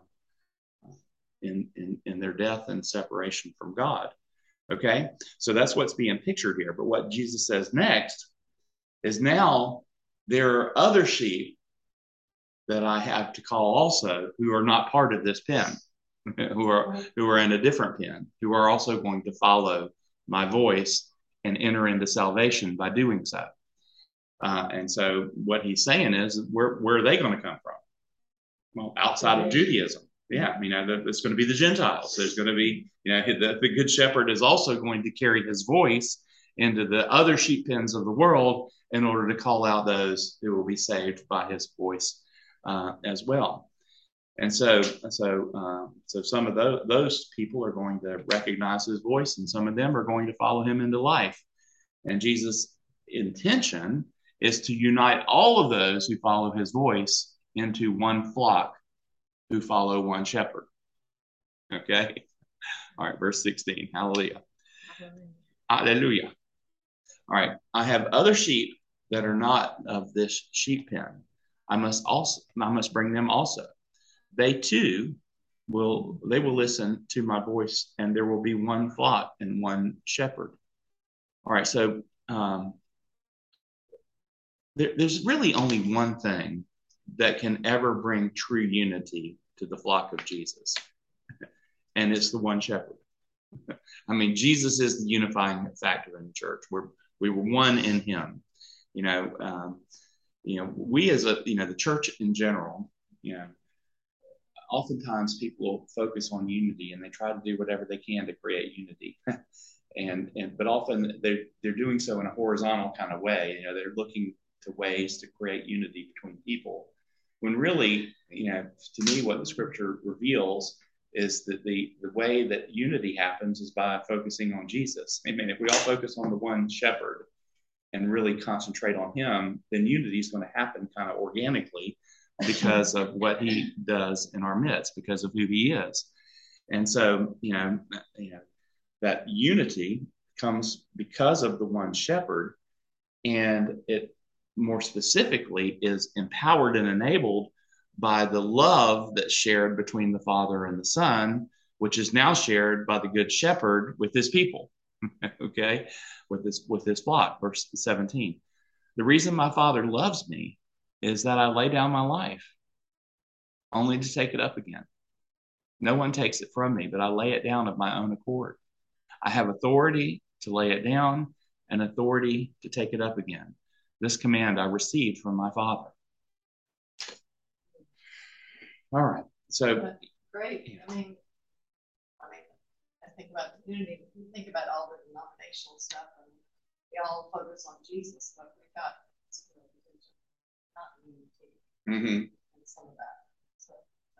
uh, in, in in their death and separation from God. Okay, so that's what's being pictured here. But what Jesus says next is now there are other sheep that I have to call also who are not part of this pen, who are who are in a different pen, who are also going to follow my voice and enter into salvation by doing so. Uh, and so what he's saying is, where where are they going to come from? Well, outside of Judaism. Yeah, you know, it's going to be the Gentiles. There's going to be, you know, the, the good shepherd is also going to carry his voice into the other sheep pens of the world in order to call out those who will be saved by his voice uh, as well. And so, so, uh, so some of those, those people are going to recognize his voice, and some of them are going to follow him into life. And Jesus' intention is to unite all of those who follow his voice into one flock who follow one shepherd. Okay? All right, verse sixteen. Hallelujah. Hallelujah. All right. I have other sheep that are not of this sheep pen. I must also I must bring them also. They too will they will listen to my voice, and there will be one flock and one shepherd. All right, so um, there, there's really only one thing that can ever bring true unity to the flock of Jesus, and it's the one shepherd. I mean, Jesus is the unifying factor in the church. We're we were one in Him. You know, um, you know, we as a you know the church in general. You know, oftentimes people focus on unity and they try to do whatever they can to create unity. and and but often they're they're doing so in a horizontal kind of way. You know, they're looking to ways to create unity between people. When really, you know, to me, what the scripture reveals is that the the way that unity happens is by focusing on Jesus. I mean, if we all focus on the one shepherd and really concentrate on him, then unity is going to happen kind of organically because of what he does in our midst, because of who he is. And so, you know, you know, that unity comes because of the one shepherd, and it more specifically is empowered and enabled by the love that's shared between the Father and the Son, which is now shared by the Good Shepherd with his people. Okay, with this with this flock, verse seventeen. The reason my Father loves me is that I lay down my life only to take it up again. No one takes it from me, but I lay it down of my own accord. I have authority to lay it down and authority to take it up again. This command I received from my Father. All right. So But great. I mean, I mean, I think about the unity. You think about all the denominational stuff, and we all focus on Jesus, but we got not unity mm-hmm. and some of that. So,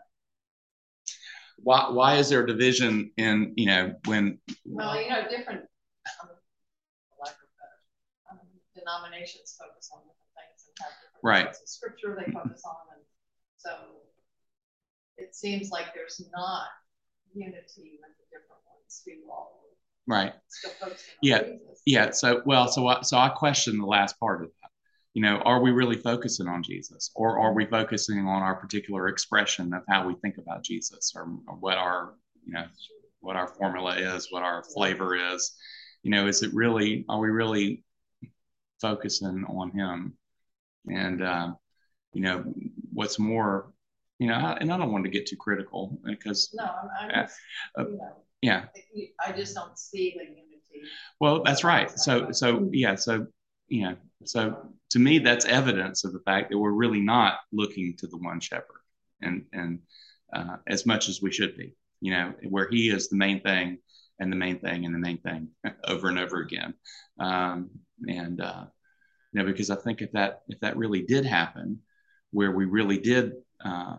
why why is there a division in, you know, when well, you know, different um, like um, denominations focus on different things and have different right. parts of scripture they focus on, and so it seems like there's not unity with the different ones who all right. still focusing on yeah Jesus. Yeah. So well, so I, so I question the last part of that. You know, are we really focusing on Jesus, or are we focusing on our particular expression of how we think about Jesus, or, or what our, you know, what our formula is, what our flavor is? You know, is it really, are we really focusing on him? And, uh, you know, what's more, you know, I, and I don't want to get too critical because, no, I'm, I'm just, uh, you know, yeah, I just don't see the unity. Well, that's right. So, so yeah, so you know, so to me, that's evidence of the fact that we're really not looking to the one shepherd, and and uh, as much as we should be, you know, where he is the main thing and the main thing and the main thing over and over again. Um, and, uh, you know, because I think if that, if that really did happen, where we really did, uh,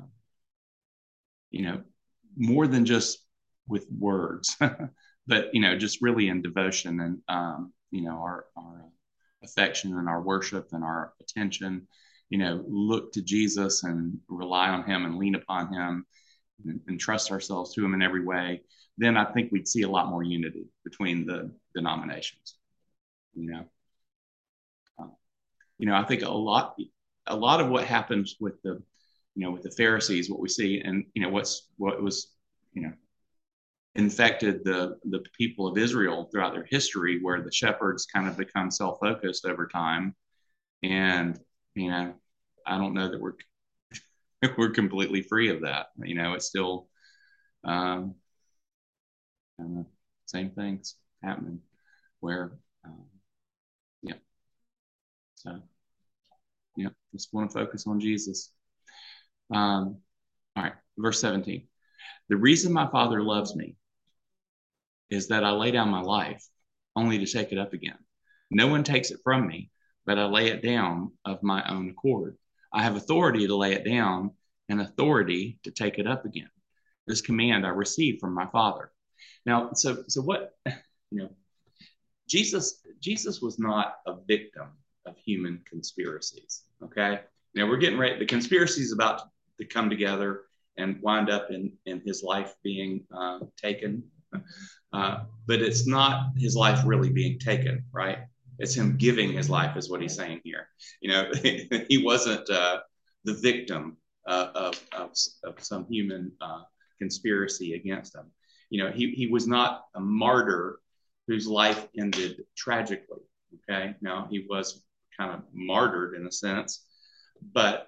you know, more than just with words, but, you know, just really in devotion and, um, you know, our, our affection and our worship and our attention, you know, look to Jesus and rely on him and lean upon him and, and trust ourselves to him in every way, then I think we'd see a lot more unity between the denominations. You know, uh, you know, I think a lot, a lot of what happens with the, you know, with the Pharisees, what we see, and you know, what's what was, you know, infected the the people of Israel throughout their history, where the shepherds kind of become self-focused over time, and you know, I don't know that we're we're completely free of that. You know, it's still um, uh, same things happening where, um, yeah. So, yeah, just want to focus on Jesus. Um, all right, verse seventeen. The reason my Father loves me is that I lay down my life only to take it up again. No one takes it from me, but I lay it down of my own accord. I have authority to lay it down and authority to take it up again. This command I received from my Father. Now, so so what, you know, Jesus Jesus was not a victim of human conspiracies. Okay, now we're getting ready. The conspiracy is about to come together and wind up in in his life being uh, taken, uh, but it's not his life really being taken, right? It's him giving his life, is what he's saying here. You know, he wasn't uh, the victim uh, of, of of some human uh, conspiracy against him. You know, he he was not a martyr whose life ended tragically. Okay, now he was kind of martyred in a sense, but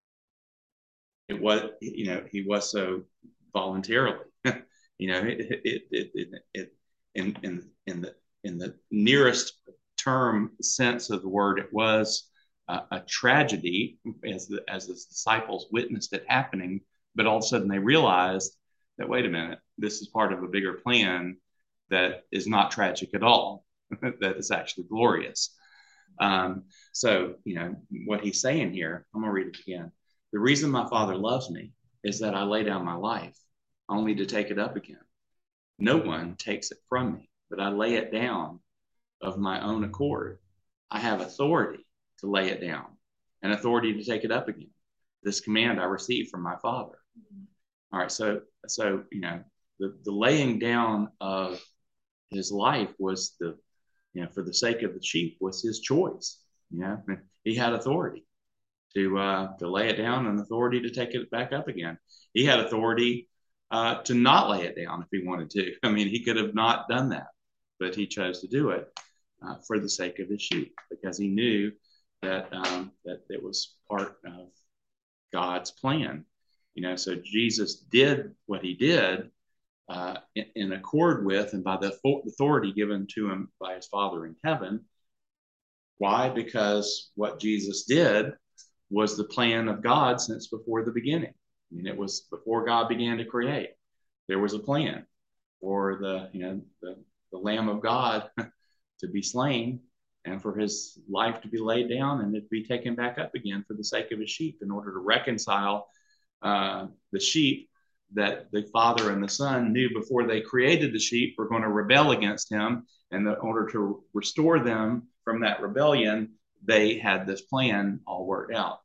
it was, you know, he was so voluntarily. You know, it it it, it, it in in in the in the nearest term sense of the word, it was uh, a tragedy as the as the disciples witnessed it happening, but all of a sudden they realized that, wait a minute, this is part of a bigger plan that is not tragic at all, that is actually glorious. Um, so, you know, what he's saying here, I'm going to read it again. The reason my Father loves me is that I lay down my life only to take it up again. No one takes it from me, but I lay it down of my own accord. I have authority to lay it down and authority to take it up again. This command I received from my Father. All right, so, so you know, the, the laying down of his life was the, you know, for the sake of the sheep was his choice. You know, he had authority to uh, to lay it down and authority to take it back up again. He had authority uh, to not lay it down if he wanted to. I mean, he could have not done that, but he chose to do it uh, for the sake of his sheep, because he knew that um, that it was part of God's plan. You know, so Jesus did what he did uh, in, in accord with and by the authority given to him by his Father in heaven. Why? Because what Jesus did was the plan of God since before the beginning. I mean, it was before God began to create. There was a plan for the, you know, the, the Lamb of God to be slain and for his life to be laid down and it to be taken back up again for the sake of his sheep, in order to reconcile uh, the sheep that the Father and the Son knew before they created the sheep were going to rebel against him. And in order to restore them from that rebellion, they had this plan all worked out.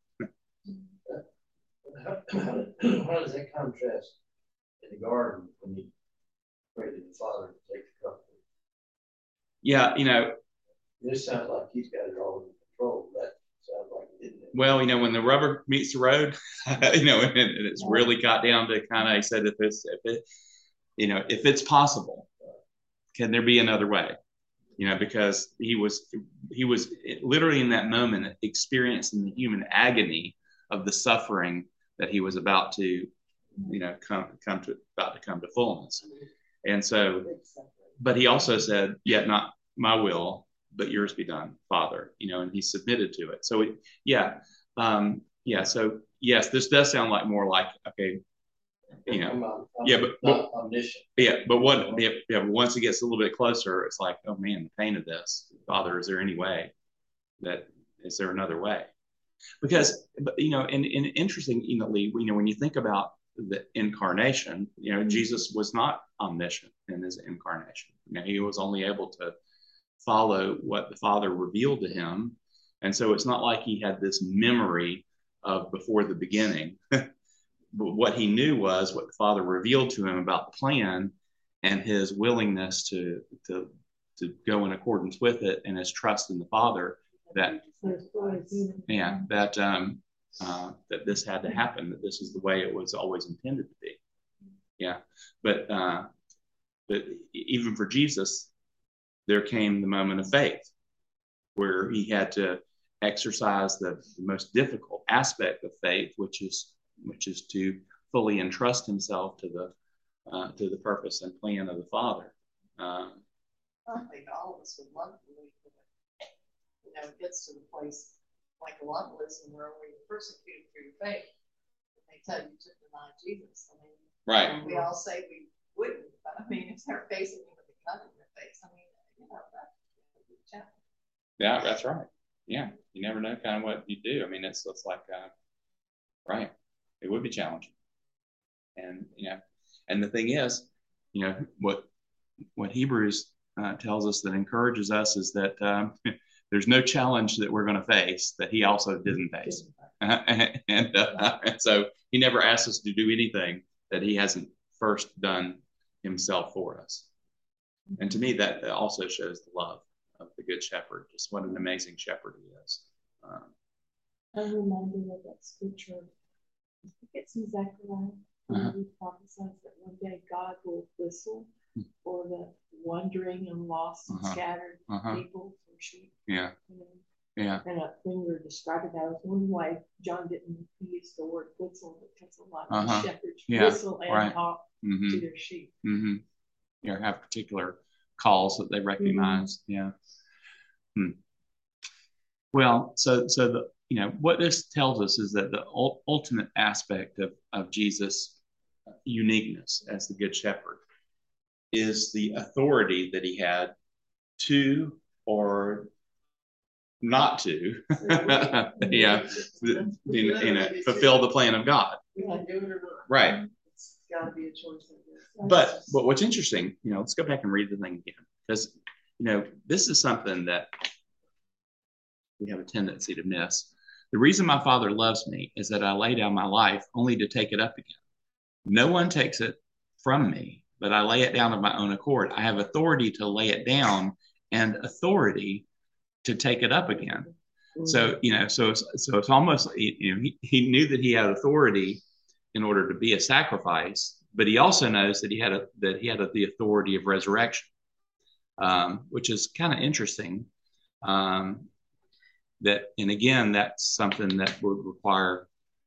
How, how, how does that contrast in the garden when he prayed to the Father to take the cup? Yeah, you know, this sounds like he's got it all under control. That sounds like it didn't. Well, you know, when the rubber meets the road, you know, and, and it's really got down to kind of, he said, if it's, if it, you know, if it's possible, can there be another way? You know, because he was, he was literally in that moment experiencing the human agony of the suffering that he was about to, you know, come, come to, about to come to fullness. And so, but he also said, yet not my will, but yours be done, Father. You know, and he submitted to it. So it, yeah, um, yeah. So yes, this does sound like more like okay, you know, I'm, I'm, yeah, but, not but omniscient. yeah, but what? Yeah, yeah, but once it gets a little bit closer, it's like, oh man, the pain of this, Father. Is there any way that is there another way? Because you know, and, and interesting, you know, Lee, you know, when you think about the incarnation, you know, mm-hmm. Jesus was not omniscient in his incarnation. You know, he was only able to follow what the Father revealed to him, and so it's not like he had this memory of before the beginning. But what he knew was what the Father revealed to him about the plan, and his willingness to to to go in accordance with it, and his trust in the Father that yeah that um uh, that this had to happen, that this is the way it was always intended to be. Yeah, but uh, but even for Jesus, there came the moment of faith where he had to exercise the, the most difficult aspect of faith, which is which is to fully entrust himself to the uh, to the purpose and plan of the Father. Um, I think all of us would love to believe that, you know, it gets to the place like a legalism where we're persecuted for your faith. They tell you to deny Jesus. I mean, right. We all say we wouldn't, but I mean, if they're facing you with a gun in their face, I mean, you know, that's a challenge. Yeah, that's right. Yeah, you never know kind of what you do. I mean, it's it's like, uh, right. It would be challenging, and you know, and the thing is, you know, what what Hebrews uh, tells us that encourages us is that um, there's no challenge that we're going to face that he also didn't face, and and, uh, and so he never asks us to do anything that he hasn't first done himself for us. And to me, that also shows the love of the Good Shepherd. Just what an amazing shepherd he is. Um, I'm reminded of that scripture. I think it's in Zechariah. Uh-huh. He prophesies that one day God will whistle for the wandering and lost and uh-huh. scattered uh-huh. people or sheep. Yeah. You know? Yeah. And uh, when you were describing that, I was wondering why John didn't use the word whistle, because a lot of uh-huh. the shepherds yeah. whistle and right. talk mm-hmm. to their sheep. Mm-hmm. Yeah, have particular calls that they recognize. Mm-hmm. Yeah. Hmm. Well, so so the you know what this tells us is that the ul- ultimate aspect of of Jesus' uniqueness as the Good Shepherd is the authority that he had to or not to, yeah, you know, fulfill the plan of God. Right. It's got to be a choice. But but what's interesting, you know, let's go back and read the thing again, because you know this is something that we have a tendency to miss. The reason my Father loves me is that I lay down my life only to take it up again. No one takes it from me, but I lay it down of my own accord. I have authority to lay it down and authority to take it up again. Mm-hmm. So, you know, so, so it's almost, you know, he, he knew that he had authority in order to be a sacrifice, but he also knows that he had a, that he had a, the authority of resurrection, um, which is kind of interesting. Um, that, and again, that's something that would require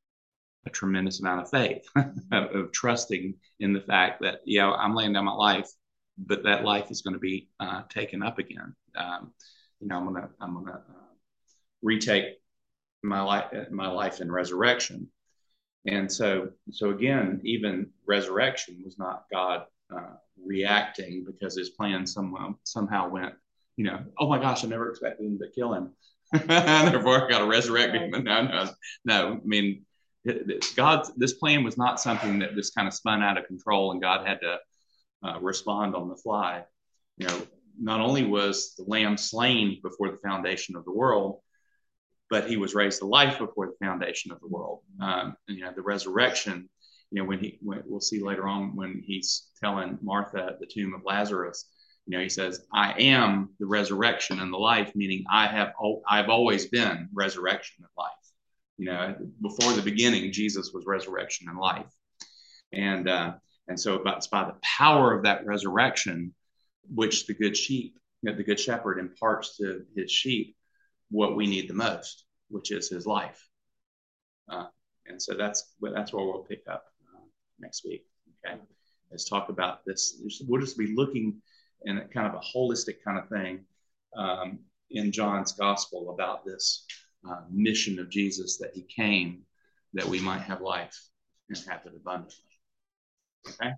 a tremendous amount of faith, of, of trusting in the fact that, yeah, I'm laying down my life, but that life is going to be uh, taken up again. Um, you know, I'm gonna, I'm gonna uh, retake my life, my life in resurrection. And so, so again, even resurrection was not God uh, reacting because his plan somehow somehow went, you know, oh my gosh, I never expected him to kill him. Therefore, I got to resurrect him. No, no, no. I mean, God, this plan was not something that just kind of spun out of control, and God had to uh, respond on the fly. You know, not only was the Lamb slain before the foundation of the world, but he was raised to life before the foundation of the world. Um, and, you know, the resurrection. You know, when he, when, we'll see later on when he's telling Martha at the tomb of Lazarus. You know, he says, I am the resurrection and the life, meaning I have, I've always been resurrection and life. You know, before the beginning, Jesus was resurrection and life. And, uh, and so it's by the power of that resurrection, which the good sheep, you know, the good shepherd imparts to his sheep what we need the most, which is his life. Uh, and so that's, that's where we'll pick up uh, next week. Okay. Let's talk about this. We'll just be looking in a kind of a holistic kind of thing um, in John's gospel about this uh, mission of Jesus, that he came that we might have life and have it abundantly. Okay?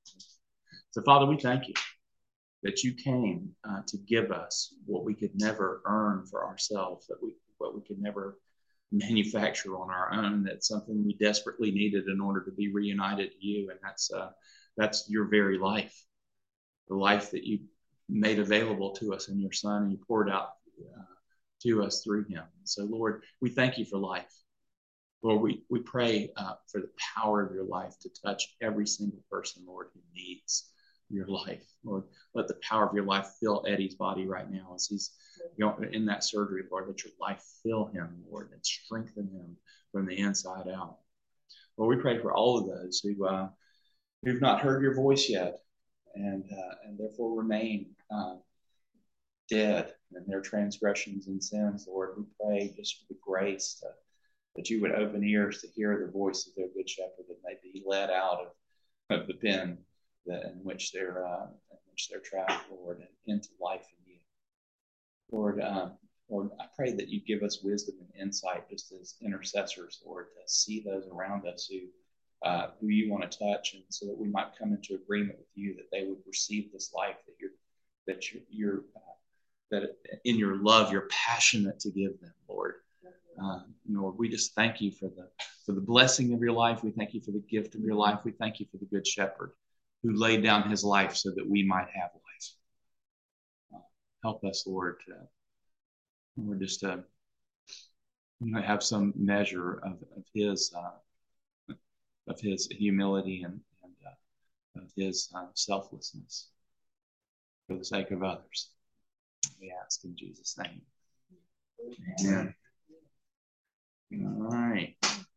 So, Father, we thank you that you came uh, to give us what we could never earn for ourselves, that we what we could never manufacture on our own. That's something we desperately needed in order to be reunited to you, and that's uh, that's your very life, the life that you made available to us in your Son, and you poured out uh, to us through him. So, Lord, we thank you for life. Lord, we, we pray uh, for the power of your life to touch every single person, Lord, who needs your life. Lord, let the power of your life fill Eddie's body right now as he's you know, in that surgery, Lord. Let your life fill him, Lord, and strengthen him from the inside out. Lord, we pray for all of those who, uh, who've not heard your voice yet and, uh, and therefore remain uh, dead in their transgressions and sins, Lord. We pray just for the grace to that you would open ears to hear the voice of their good shepherd, that may be led out of, of the pen that, in which they're uh, in which they're trapped, Lord, and into life in you. Lord, um, Lord, I pray that you give us wisdom and insight just as intercessors, Lord, to see those around us who uh, who you want to touch, and so that we might come into agreement with you, that they would receive this life that you're that you're, you're uh, that in your love you're passionate to give them, Lord. Uh, Lord, we just thank you for the for the blessing of your life. We thank you for the gift of your life. We thank you for the good shepherd who laid down his life so that we might have life. Uh, help us, Lord, to Lord, just to you know, have some measure of, of his uh, of his humility and, and uh, of his uh, selflessness for the sake of others. We ask in Jesus' name. Amen. All right.